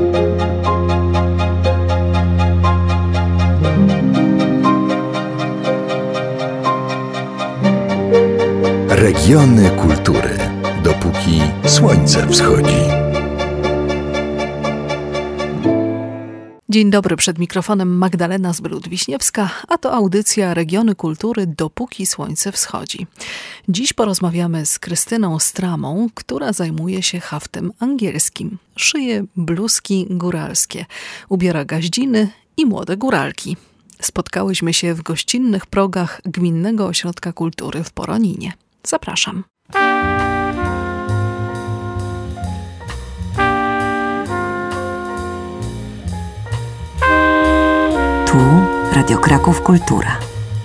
Regiony kultury, dopóki słońce wschodzi. Dzień dobry, przed mikrofonem Magdalena Zbylut-Wiśniewska, a to audycja Regiony Kultury, dopóki słońce wschodzi. Dziś porozmawiamy z Krystyną Stramą, która zajmuje się haftem angielskim. Szyje bluzki góralskie, ubiera gaździny i młode góralki. Spotkałyśmy się w gościnnych progach Gminnego Ośrodka Kultury w Poroninie. Zapraszam. Tu Radio Kraków Kultura.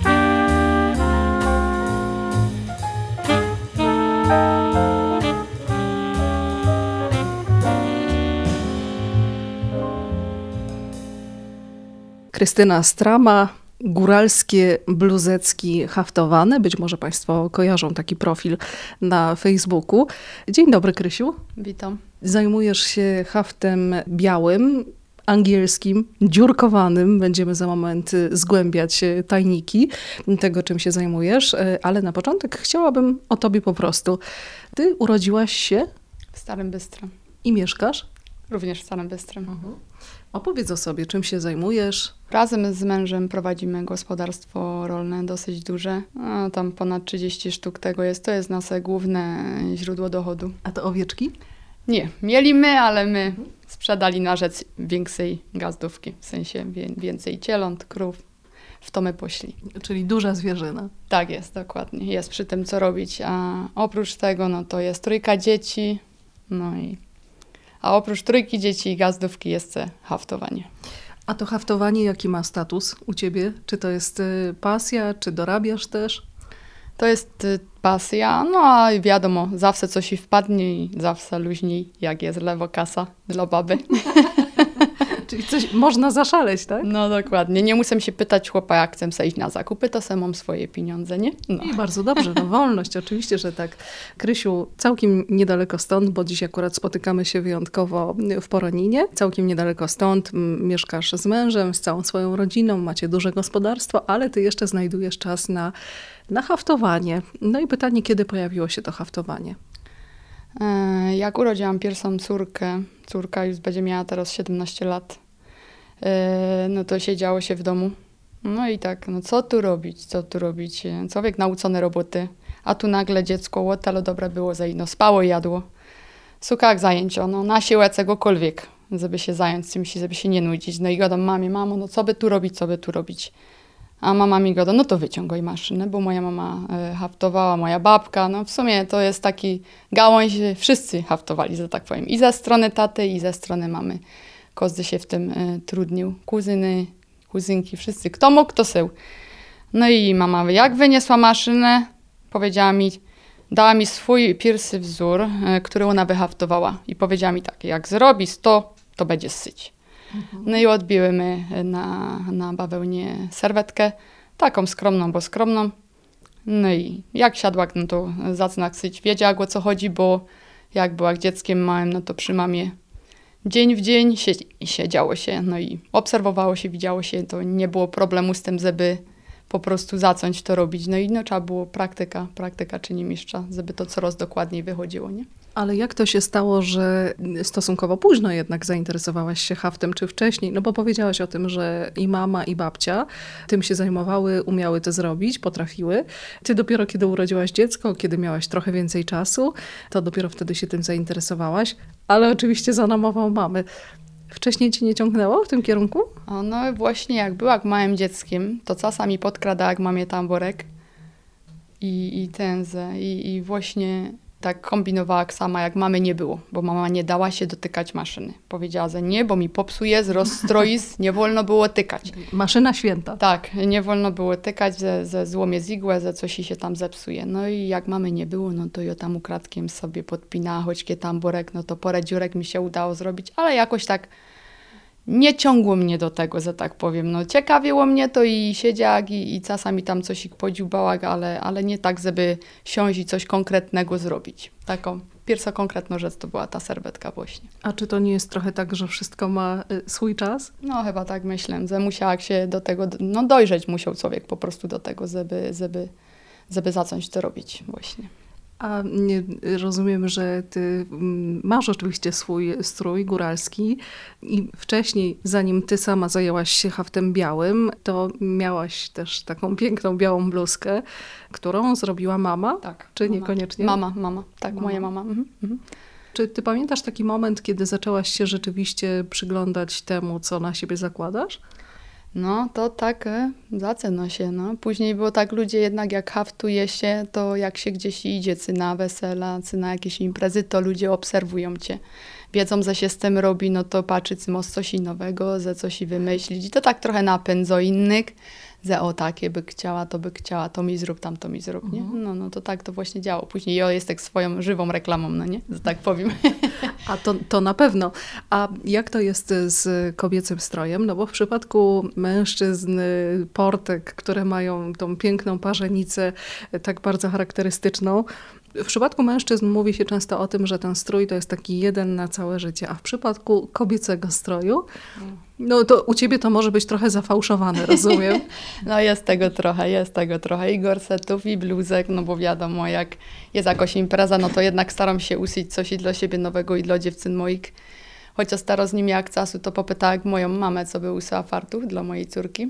Krystyna Strama, góralskie bluzeczki haftowane. Być może Państwo kojarzą taki profil na Facebooku. Dzień dobry, Krysiu. Witam. Zajmujesz się haftem białym, angielskim, dziurkowanym. Będziemy za moment zgłębiać tajniki tego, czym się zajmujesz. Ale na początek chciałabym o tobie po prostu. Ty urodziłaś się W Starym Bystrem. i mieszkasz? Również w Starym Bystrem. Opowiedz o sobie, czym się zajmujesz. Razem z mężem prowadzimy gospodarstwo rolne dosyć duże. Tam ponad 30 sztuk tego jest. To jest nasze główne źródło dochodu. A to owieczki? Nie, mieli ale my sprzedali na rzecz większej gazdówki. W sensie więcej cieląt, krów. W to my poszli. Czyli duża zwierzyna. Tak jest, dokładnie. Jest przy tym co robić. A oprócz tego, no to jest 3 dzieci. A oprócz 3 dzieci i gazdówki jest haftowanie. A to haftowanie jaki ma status u ciebie? Czy to jest pasja, czy dorabiasz też? To jest pasja, no a wiadomo, zawsze coś ci wpadnie i zawsze luźniej, jak jest lewo kasa dla baby. Czyli coś można zaszaleć, tak? No dokładnie. Nie muszę się pytać chłopa, jak chcę sobie iść na zakupy, to sam mam swoje pieniądze, nie? No. I bardzo dobrze, wolność, oczywiście, że tak. Krysiu, całkiem niedaleko stąd, bo dziś akurat spotykamy się wyjątkowo w Poroninie. Całkiem niedaleko stąd mieszkasz z mężem, z całą swoją rodziną, macie duże gospodarstwo, ale ty jeszcze znajdujesz czas na haftowanie. No i pytanie, kiedy pojawiło się to haftowanie? Jak urodziłam pierwszą córkę, córka już będzie miała teraz 17 lat, no to siedziało się w domu. No i tak, no co tu robić? Człowiek nauczony roboty, a tu nagle dziecko łotalo dobre było no spało i jadło. Szukał zajęć, na siłę czegokolwiek, żeby się zająć czymś, żeby się nie nudzić. No i gadam mamie, mamo, no co by tu robić? A mama mi gada, no to wyciągaj maszynę, bo moja mama haftowała, moja babka. No w sumie to jest taki gałąź, wszyscy haftowali, że tak powiem. I ze strony taty, i ze strony mamy. Każdy się w tym trudnił. Kuzyny, kuzynki, wszyscy. Kto mógł, kto sył. No i mama jak wyniosła maszynę, powiedziała mi, dała mi swój pierwszy wzór, który ona wyhaftowała. I powiedziała mi tak, jak zrobi 100, to będzie syć. No i odbiłymy na bawełnie serwetkę, taką skromną, bo skromną. No i jak siadła, no to zaczyna ksyć. Wiedziała, o co chodzi, bo jak była dzieckiem małym, no to przy mamie dzień w dzień siedziało się, no i obserwowało się, widziało się, to nie było problemu z tym, żeby po prostu zacząć to robić. No i trzeba było praktyka czyni mistrza, żeby to coraz dokładniej wychodziło, nie? Ale jak to się stało, że stosunkowo późno jednak zainteresowałaś się haftem, czy wcześniej? No bo powiedziałaś o tym, że i mama, i babcia tym się zajmowały, umiały to zrobić, potrafiły. Ty dopiero kiedy urodziłaś dziecko, kiedy miałaś trochę więcej czasu, to dopiero wtedy się tym zainteresowałaś, ale oczywiście za namową mamy. Wcześniej cię nie ciągnęło w tym kierunku? No właśnie jak była małym dzieckiem, to czasami podkradała jak mamie tamborek i tęzę i właśnie tak kombinowała sama, jak mamy nie było, bo mama nie dała się dotykać maszyny. Powiedziała, że nie, bo mi popsuje, rozstroi, nie wolno było tykać. Maszyna święta. Tak, nie wolno było tykać, że złomie z igłę, że coś się tam zepsuje. No i jak mamy nie było, no to ja tam ukradkiem sobie podpinała choćkie tamborek, no to parę dziurek mi się udało zrobić, ale jakoś tak nie ciągło mnie do tego, że tak powiem. No ciekawiło mnie to i siedziak i czasami tam coś podziubała, ale nie tak, żeby siąść i coś konkretnego zrobić. Taką. pierwsza konkretna rzecz to była ta serwetka właśnie. A czy to nie jest trochę tak, że wszystko ma swój czas? No chyba tak myślę, że musiał się do tego, no dojrzeć musiał człowiek po prostu do tego, żeby zacząć to robić właśnie. A nie, rozumiem, że ty masz oczywiście swój strój góralski i wcześniej, zanim ty sama zajęłaś się haftem białym, to miałaś też taką piękną białą bluzkę, którą zrobiła mama? Tak. Czy mama. niekoniecznie? Mama. Tak, moja mama. Mhm. Czy ty pamiętasz taki moment, kiedy zaczęłaś się rzeczywiście przyglądać temu, co na siebie zakładasz? No to tak zaczyna się, no. Później było tak, ludzie jednak jak haftuje się, to jak się gdzieś idzie, czy na wesela, czy na jakieś imprezy, to ludzie obserwują cię. Wiedzą, że się z tym robi, no to patrzy, czy masz coś nowego, że coś i wymyślić. I to tak trochę napędzo innych, że o takie by chciała, to mi zrób, tam to mi zrób, nie? No to tak to właśnie działo. Później ja jestem swoją żywą reklamą, no nie? Że tak powiem. A to na pewno. A jak to jest z kobiecym strojem? No bo w przypadku mężczyzn portek, które mają tą piękną parzenicę, tak bardzo charakterystyczną, w przypadku mężczyzn mówi się często o tym, że ten strój to jest taki jeden na całe życie, a w przypadku kobiecego stroju, no to u ciebie to może być trochę zafałszowane, rozumiem? No jest tego trochę i gorsetów i bluzek, no bo wiadomo, jak jest jakaś impreza, no to jednak staram się uszyć coś i dla siebie nowego i dla dziewczyn moich. Chociaż teraz z nimi jak czasu, to popytała moją mamę, co by uszyła fartuch dla mojej córki.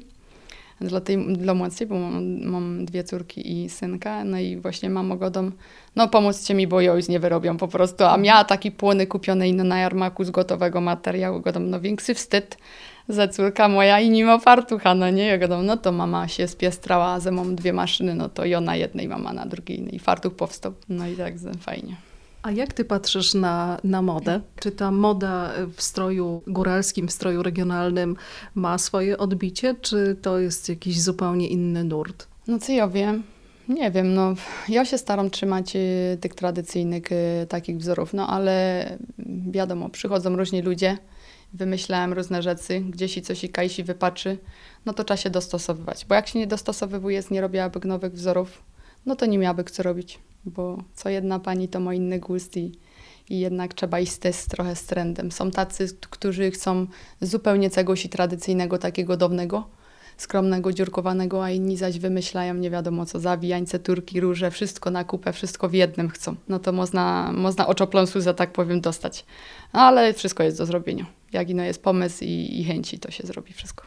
Dla młodszej, bo mam 2 córki i synka, no i właśnie mamo godą, no pomóżcie mi, bo ja już nie wyrobią po prostu, a miała taki płony kupiony ino na jarmaku z gotowego materiału, godą, no większy wstyd, że córka moja i nie ma fartucha, no nie, ja godą, no to mama się spiestrała, że mam 2 maszyny, no to ja na jednej, mama na drugiej, i fartuch powstał, no i tak fajnie. A jak ty patrzysz na modę? Czy ta moda w stroju góralskim, w stroju regionalnym ma swoje odbicie, czy to jest jakiś zupełnie inny nurt? No co ja wiem? Nie wiem, no ja się staram trzymać tych tradycyjnych takich wzorów, no ale wiadomo, przychodzą różni ludzie, wymyślałem różne rzeczy, gdzieś i coś i kajsi wypatrzy, no to trzeba się dostosowywać, bo jak się nie dostosowywuje, nie robiłaby nowych wzorów, no to nie miałaby co robić, bo co jedna pani to ma inny gust i jednak trzeba iść trochę z trendem. Są tacy, którzy chcą zupełnie czegoś tradycyjnego, takiego dawnego, skromnego, dziurkowanego, a inni zaś wymyślają nie wiadomo co, zawijańce, turki, róże, wszystko na kupę, wszystko w jednym chcą. No to można oczopląsu, że tak powiem, dostać. Ale wszystko jest do zrobienia. Jak ino jest pomysł i chęci, to się zrobi wszystko.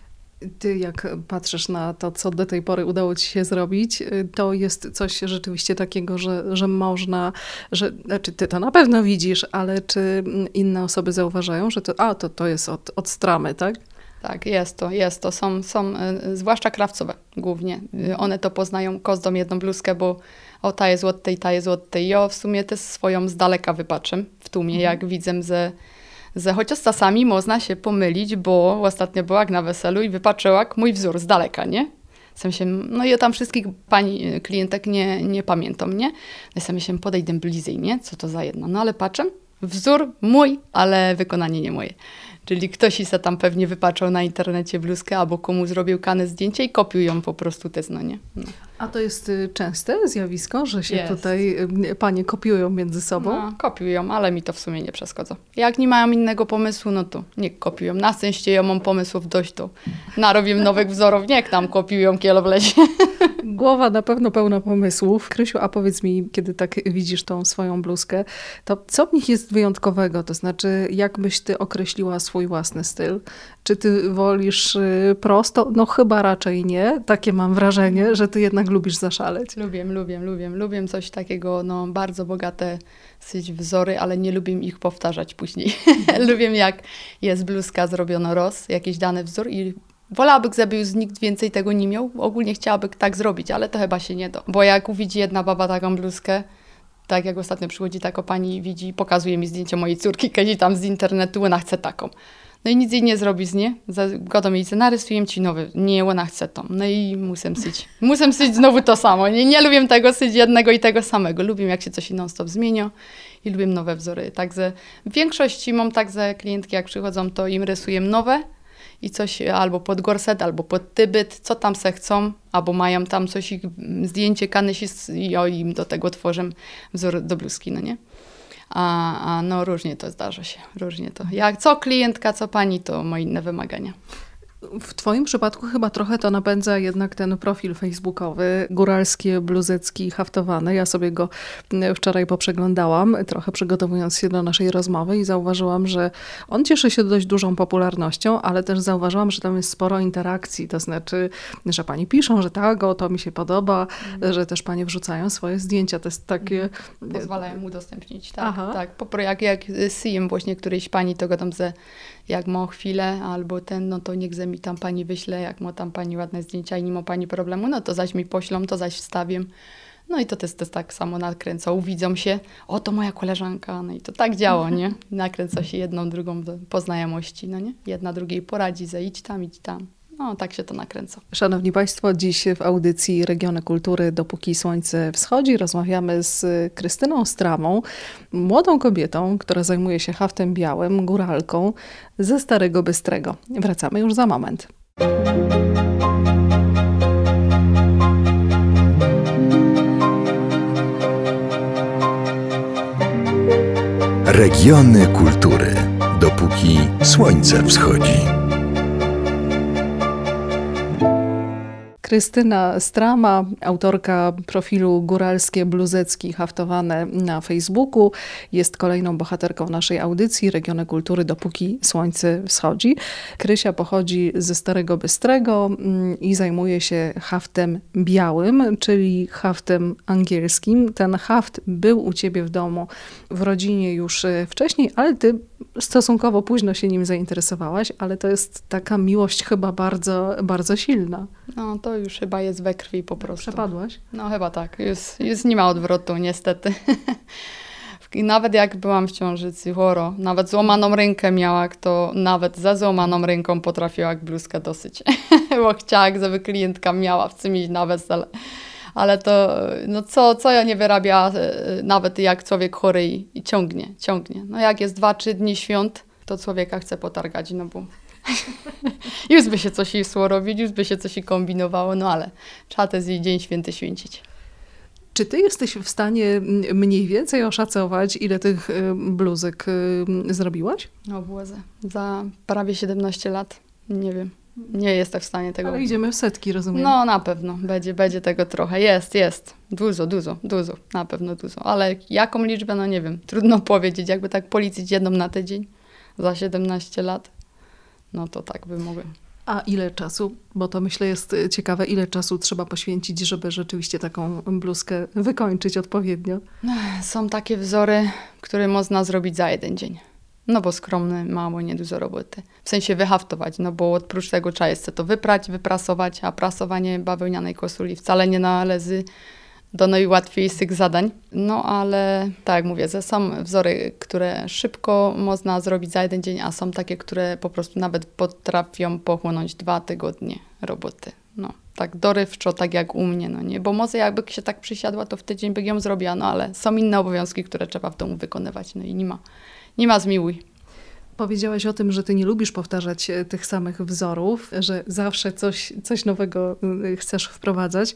Ty jak patrzysz na to, co do tej pory udało ci się zrobić, to jest coś rzeczywiście takiego, że można, znaczy ty to na pewno widzisz, ale czy inne osoby zauważają, że to jest od stramy, tak? Tak, jest to. Są zwłaszcza krawcowe głównie. One to poznają każdą jedną bluzkę, bo ta jest od tej. Ja w sumie też swoją z daleka wypatrzę w tłumie, jak widzę, że chociaż czasami można się pomylić, bo ostatnio była na weselu i wypatrzyła mój wzór z daleka, nie? W sensie, no ja tam wszystkich pani klientek nie pamiętam, nie? Ja sobie się podejdę bliżej, nie? Co to za jedna? No ale patrzę, wzór mój, ale wykonanie nie moje. Czyli ktoś se tam pewnie wypatrzał na internecie bluzkę, albo komu zrobił kane zdjęcie i kopiują po prostu te nie? No. A to jest częste zjawisko, że się Jest. tutaj panie kopiują między sobą? No, kopiują, ale mi to w sumie nie przeszkadza. Jak nie mają innego pomysłu, no to nie kopiują. Na szczęście ja mam pomysłów dość, to narobię nowych wzorów, niech tam kopiują kielo w lesie. Głowa na pewno pełna pomysłów. Krysiu, a powiedz mi, kiedy tak widzisz tą swoją bluzkę, to co w nich jest wyjątkowego? To znaczy, jak byś ty określiła swój własny styl? Czy ty wolisz prosto? No chyba raczej nie. Takie mam wrażenie, że ty jednak lubisz zaszaleć. Lubię coś takiego, no bardzo bogate wzory, ale nie lubię ich powtarzać później. Lubię jak jest bluzka zrobiona jakiś dany wzór i wolałabym, żeby już nikt więcej tego nie miał. Ogólnie chciałabym tak zrobić, ale to chyba się nie da. Bo jak uwidzi jedna baba taką bluzkę, tak jak ostatnio przychodzi taka pani, widzi, pokazuje mi zdjęcie mojej córki, kiedyś tam z internetu, ona chce taką. No i nic jej nie zrobi z nie. Godą jej narysuję ci nowy. Nie, ona chce to. No i muszę syć znowu to samo. Nie lubię tego syć jednego i tego samego. Lubię, jak się coś non-stop zmienia i lubię nowe wzory. Także w większości mam tak, że klientki jak przychodzą, to im rysuję nowe i coś albo pod gorset, albo pod tybyt, co tam se chcą, albo mają tam coś, ich zdjęcie, kanysi i ja im do tego tworzę wzór do bluzki, no nie? A no różnie to zdarza się, różnie to. Jak co klientka, co pani, to ma inne wymagania. W twoim przypadku chyba trochę to napędza jednak ten profil facebookowy, Góralskie Bluzecki Haftowane. Ja sobie go wczoraj poprzeglądałam, trochę przygotowując się do naszej rozmowy i zauważyłam, że on cieszy się dość dużą popularnością, ale też zauważyłam, że tam jest sporo interakcji, to znaczy, że pani piszą, że tak, o to mi się podoba, że też panie wrzucają swoje zdjęcia. To jest takie... Pozwalają udostępnić, tak. Aha. Tak. Jak syjem właśnie którejś pani, to go tam jak ma chwilę, albo no to niech mi tam pani wyśle, jak ma tam pani ładne zdjęcia i nie ma pani problemu, no to zaś mi poślą, to zaś wstawię. No i to jest tak samo nakręca. Uwidzą się, o to moja koleżanka, no i to tak działa, nie? Nakręca się jedną, drugą po znajomości, no nie? Jedna drugiej poradzi, idź tam, idź tam. No, tak się to nakręca. Szanowni Państwo, dziś w audycji Regiony Kultury Dopóki Słońce Wschodzi rozmawiamy z Krystyną Stramą, młodą kobietą, która zajmuje się haftem białym, góralką ze Starego Bystrego. Wracamy już za moment. Regiony kultury. Dopóki słońce wschodzi. Krystyna Strama, autorka profilu Góralskie Bluzecki Haftowane na Facebooku, jest kolejną bohaterką naszej audycji Regiony Kultury Dopóki Słońce Wschodzi. Krysia pochodzi ze Starego Bystrego i zajmuje się haftem białym, czyli haftem angielskim. Ten haft był u ciebie w domu, w rodzinie już wcześniej, ale ty stosunkowo późno się nim zainteresowałaś, ale to jest taka miłość chyba bardzo, bardzo silna. No to już chyba jest we krwi po prostu. Przepadłaś? No chyba tak, już nie ma odwrotu niestety. I nawet jak byłam w ciąży choro, nawet złamaną rękę miała, to nawet za złamaną ręką potrafiła bluzkę dosyć. Bo chciała, żeby klientka miała w czym iść na wesele. Ale to, no co ja nie wyrabiała, nawet jak człowiek chory i ciągnie. No jak jest 2-3 dni świąt, to człowieka chce potargać, no bo już by się coś szło robić, już by się coś kombinowało, no ale trzeba ten Dzień Święty święcić. Czy ty jesteś w stanie mniej więcej oszacować, ile tych bluzek zrobiłaś? No Boże, za prawie 17 lat, nie wiem. Nie jestem w stanie tego... Ale idziemy w setki, rozumiem. No na pewno, będzie tego trochę. Jest. Dużo, na pewno dużo. Ale jaką liczbę, no nie wiem. Trudno powiedzieć, jakby tak policzyć jedną na tydzień za 17 lat. No to tak by mogłem. A ile czasu, bo to myślę jest ciekawe, ile czasu trzeba poświęcić, żeby rzeczywiście taką bluzkę wykończyć odpowiednio? Są takie wzory, które można zrobić za jeden dzień. No bo skromny, mało, niedużo roboty. W sensie wyhaftować, no bo oprócz tego trzeba jeszcze to wyprać, wyprasować, a prasowanie bawełnianej koszuli wcale nie należy do najłatwiejszych zadań. No ale tak jak mówię, są wzory, które szybko można zrobić za jeden dzień, a są takie, które po prostu nawet potrafią pochłonąć 2 tygodnie roboty. No tak dorywczo, tak jak u mnie, no nie? Bo może jakby się tak przysiadła, to w tydzień by ją zrobiła, no ale są inne obowiązki, które trzeba w domu wykonywać, no i nie ma zmiłuj. Powiedziałaś o tym, że ty nie lubisz powtarzać tych samych wzorów, że zawsze coś nowego chcesz wprowadzać.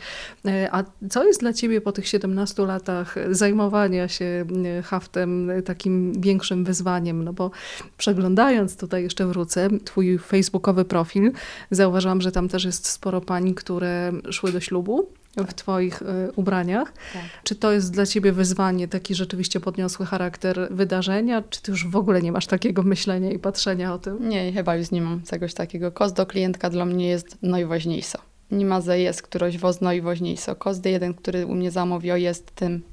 A co jest dla ciebie po tych 17 latach zajmowania się haftem takim większym wyzwaniem? No bo przeglądając, tutaj jeszcze wrócę, twój facebookowy profil, zauważyłam, że tam też jest sporo pań, które szły do ślubu w twoich ubraniach. Tak. Czy to jest dla ciebie wyzwanie, taki rzeczywiście podniosły charakter wydarzenia, czy ty już w ogóle nie masz takiego myślenia i patrzenia o tym? Nie, chyba już nie mam czegoś takiego. Kost do klientka dla mnie jest najważniejsza. Nie ma, że jest któryś woz najważniejszy. Każdy jeden, który u mnie zamówił, jest tym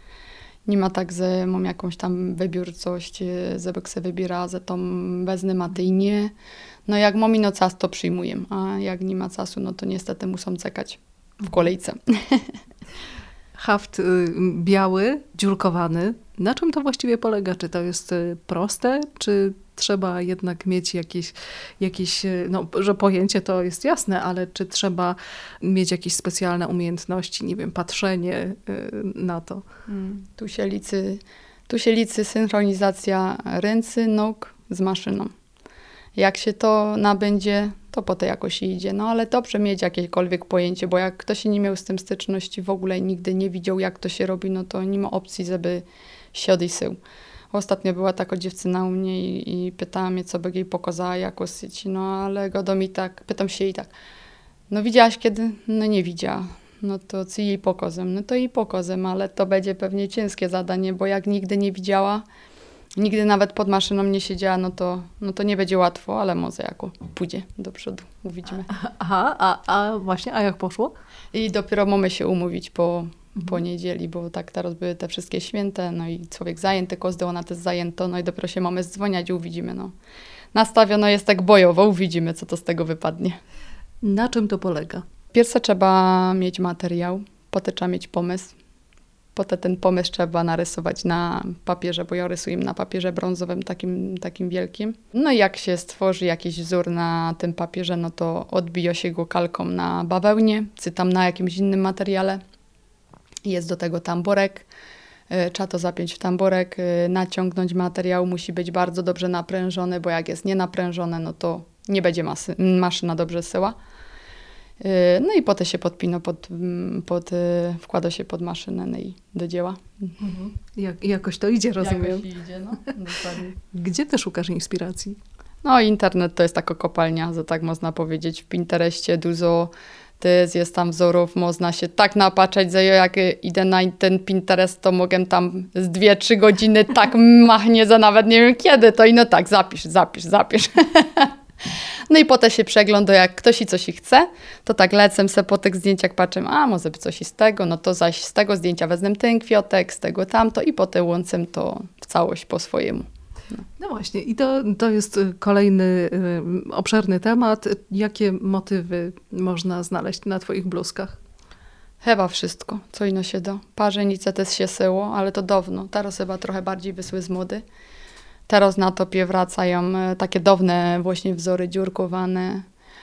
Nie ma tak, że mam jakąś tam wybiórczość, żeby się wybiera, że to wezmę maty i nie. No jak mam ino czas, to przyjmuję, a jak nie ma czasu, no to niestety muszę czekać w kolejce. Haft biały, dziurkowany. Na czym to właściwie polega? Czy to jest proste, czy trzeba jednak mieć jakieś, no, że pojęcie to jest jasne, ale czy trzeba mieć jakieś specjalne umiejętności, nie wiem, patrzenie na to? Tu się liczy synchronizacja ręcy, nóg z maszyną. Jak się to nabędzie, to potem jakoś idzie. No ale dobrze mieć jakiekolwiek pojęcie, bo jak ktoś nie miał z tym styczności, w ogóle nigdy nie widział, jak to się robi, no to nie ma opcji, żeby się odejsył. Ostatnio była taka dziewczyna u mnie i pytała mnie, co by jej pokazała, jak syć. No ale godo mi tak, pytam się jej tak, no widziałaś kiedy? No nie widziała. No to co jej pokazem? No to jej pokazem, ale to będzie pewnie ciężkie zadanie, bo jak nigdy nie widziała, nigdy nawet pod maszyną nie siedziała, no to nie będzie łatwo, ale może jako pójdzie do przodu, uwidzimy. Aha, a właśnie, a jak poszło? I dopiero mamy się umówić po niedzieli, bo tak teraz były te wszystkie święte, no i człowiek zajęty, kozdy, ona też zajęto, no i dopiero się mamy dzwoniać i uwidzimy, no. Nastawiono jest tak bojowo, uwidzimy, co to z tego wypadnie. Na czym to polega? Pierwsze trzeba mieć materiał, potem trzeba mieć pomysł. Potem ten pomysł trzeba narysować na papierze, bo ja rysuję na papierze brązowym takim wielkim. No i jak się stworzy jakiś wzór na tym papierze, no to odbija się go kalką na bawełnie, czy tam na jakimś innym materiale. Jest do tego tamborek. Trzeba to zapiąć w tamborek, naciągnąć materiał. Musi być bardzo dobrze naprężony, bo jak jest nienaprężone, no to nie będzie maszyna dobrze syła. No i potem się podpina, wkłada się pod maszynę, no i do dzieła. Jakoś to idzie, rozumiem. Jakoś idzie, no. Dokładnie. Gdzie ty szukasz inspiracji? No internet to jest taka kopalnia, że tak można powiedzieć. W Pinterestie dużo jest tam wzorów, można się tak napatrzeć, że jak idę na ten Pinterest, to mogę tam z 2-3 godziny tak machnie, że nawet nie wiem kiedy, to i no tak, zapisz. No i potem się przegląda, jak ktoś i coś chce, to tak lecę se po tych zdjęciach, patrzę, a może by coś i z tego, no to zaś z tego zdjęcia wezmę ten kwiotek, z tego tamto i potem łączę to w całość po swojemu. No właśnie, i to jest kolejny obszerny temat. Jakie motywy można znaleźć na twoich bluzkach? Chyba wszystko, co ino się da. Parzenice też się syło, ale to dawno. Teraz chyba trochę bardziej wysły z mody. Teraz na topie wracają takie dawne właśnie wzory dziurkowane,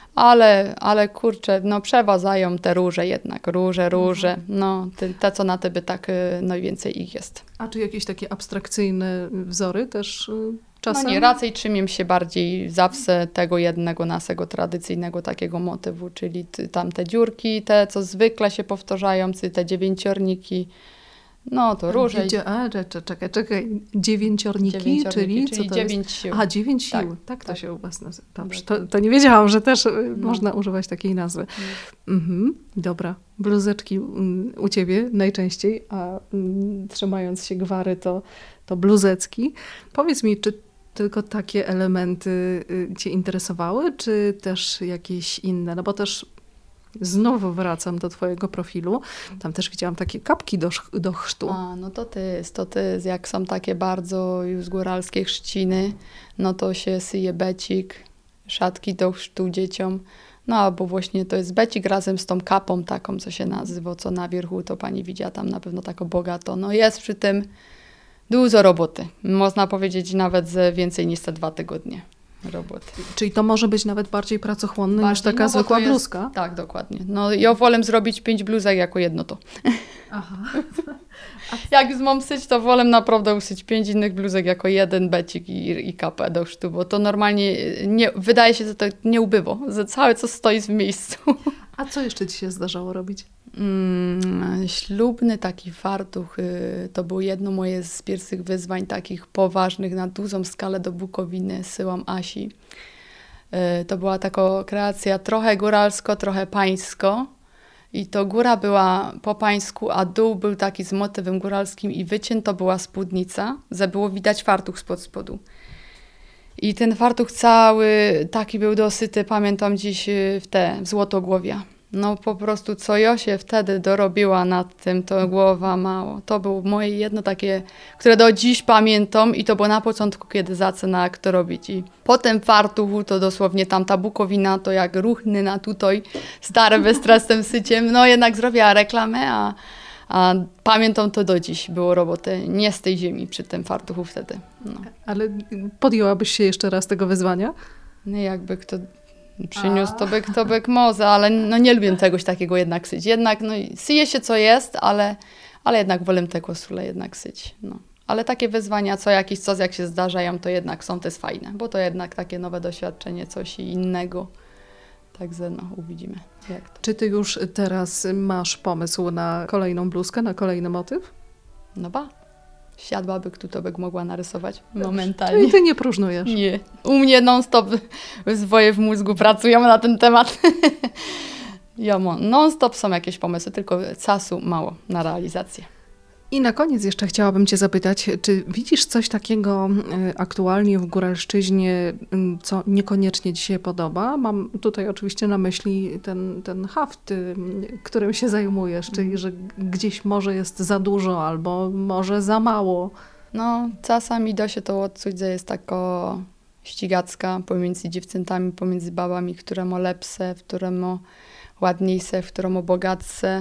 ale kurczę, no przeważają te róże jednak, róże, no te co na tebe tak najwięcej ich jest. A czy jakieś takie abstrakcyjne wzory też czasem? No nie, raczej trzymię się bardziej zawsze tego jednego naszego tradycyjnego takiego motywu, czyli tam te dziurki, te co zwykle się powtarzają, czy te dziewięciorniki. No to róże. Czekaj. Dziewięciorniki, czyli co to 9 jest? sił. A, 9 sił. Tak to tak. się u was nazywa. Dobrze, to nie wiedziałam, że też można używać takiej nazwy. Dobra. Bluzeczki u ciebie najczęściej, a trzymając się gwary to bluzecki. Powiedz mi, czy tylko takie elementy cię interesowały, czy też jakieś inne? No bo też znowu wracam do twojego profilu. Tam też widziałam takie kapki do chrztu. A, no to jest. Jak są takie bardzo już góralskie chrzciny, no to się syje becik, szatki do chrztu dzieciom. No albo właśnie to jest becik razem z tą kapą taką, co się nazywa, co na wierzchu, to pani widziała tam na pewno tako bogato. No jest przy tym dużo roboty. Można powiedzieć nawet więcej niż te 2 tygodnie roboty. Czyli to może być nawet bardziej pracochłonne niż taka no, zwykła jest, bluzka? Tak, dokładnie. No ja wolę zrobić 5 bluzek jako jedno to. Aha. Jak już mam syć, to wolę naprawdę usyć 5 innych bluzek jako jeden becik i kapę do chrztu, bo to normalnie nie, wydaje się, że to nie ubywa, że całe co stoi w miejscu. A co jeszcze ci się zdarzało robić? Ślubny taki fartuch, to było jedno moje z pierwszych wyzwań takich poważnych na dużą skalę do Bukowiny, syłam Asi. To była taka kreacja trochę góralsko, trochę pańsko. I to góra była po pańsku, a dół był taki z motywem góralskim i wycięto była spódnica, że było widać fartuch spod spodu. I ten fartuch cały taki był dosyty, pamiętam dziś w złotogłowia. No po prostu co ja się wtedy dorobiła nad tym, to głowa mało. To było moje jedno takie, które do dziś pamiętam i to było na początku, kiedy zaczynałam to robić. I po tym fartuchu to dosłownie tamta Bukowina, to jak ruchny na tutaj, stare bezstresnym syciem, no jednak zrobiła reklamę, a pamiętam to do dziś, było roboty nie z tej ziemi przy tym fartuchu wtedy. No. Ale podjęłabyś się jeszcze raz tego wyzwania? No jakby kto przyniósł, to byk może, ale no nie lubię czegoś takiego jednak syć. Jednak no, syje się co jest, ale jednak wolę tego sule jednak syć. No. Ale takie wyzwania co jakiś czas, jak się zdarzają, to jednak są też fajne, bo to jednak takie nowe doświadczenie, coś innego. Także no, uwidzimy jak to. Czy ty już teraz masz pomysł na kolejną bluzkę, na kolejny motyw? No ba. Siadłaby, kto by mogła narysować Czyli momentalnie. ty nie próżnujesz. Nie. U mnie non-stop zwoje w mózgu pracują na ten temat. Non-stop są jakieś pomysły, tylko czasu mało na realizację. I na koniec jeszcze chciałabym cię zapytać, czy widzisz coś takiego aktualnie w góralszczyźnie, co niekoniecznie ci się podoba? Mam tutaj oczywiście na myśli ten haft, którym się zajmujesz, czyli że gdzieś może jest za dużo albo może za mało. No, czasami da się to odczuć, że jest taka ścigacka pomiędzy dziewczętami, pomiędzy babami, które ma lepsze, które ma ładniejsze, które ma bogatsze.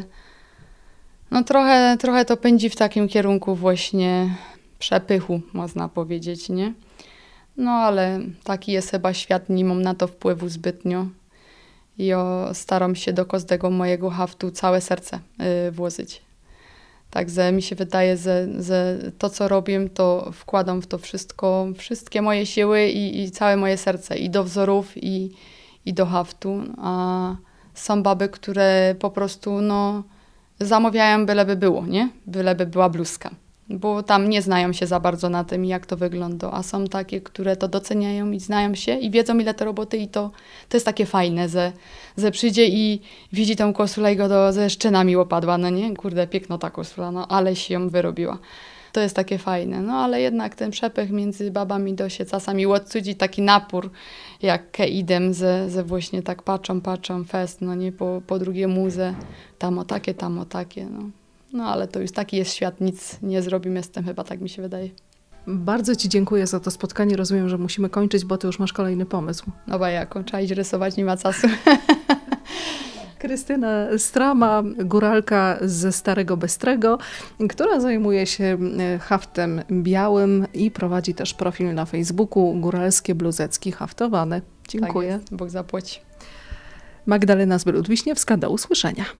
No trochę to pędzi w takim kierunku właśnie przepychu, można powiedzieć, nie? No ale taki jest chyba świat, nie mam na to wpływu zbytnio. I staram się do każdego mojego haftu całe serce włożyć. Także mi się wydaje, że to, co robię, to wkładam w to wszystko, wszystkie moje siły i całe moje serce. I do wzorów, i do haftu. A są baby, które po prostu, zamawiają byleby było, nie? Byleby była bluzka. Bo tam nie znają się za bardzo na tym, jak to wygląda. A są takie, które to doceniają i znają się i wiedzą, ile to roboty i to jest takie fajne, że przyjdzie i widzi tą koszulę i go ze szczynami opadła, no nie? Kurde, piękna ta koszula, ale się ją wyrobiła. To jest takie fajne. No ale jednak ten przepych między babami do się czasami odcudzi taki napór, jak idę, że właśnie tak patrzą, fest, no nie? Po drugie muze, tam o takie, no. No ale to już taki jest świat, nic nie zrobimy z tym chyba, tak mi się wydaje. Bardzo ci dziękuję za to spotkanie. Rozumiem, że musimy kończyć, bo ty już masz kolejny pomysł. No bo jako, trzeba iść rysować, nie ma czasu. Krystyna Strama, góralka ze Starego Bystrego, która zajmuje się haftem białym i prowadzi też profil na Facebooku Góralskie Bluzeczki Haftowane. Dziękuję. Tak jest, Bóg zapłaci. Magdalena Zbylut-Wiśniewska, do usłyszenia.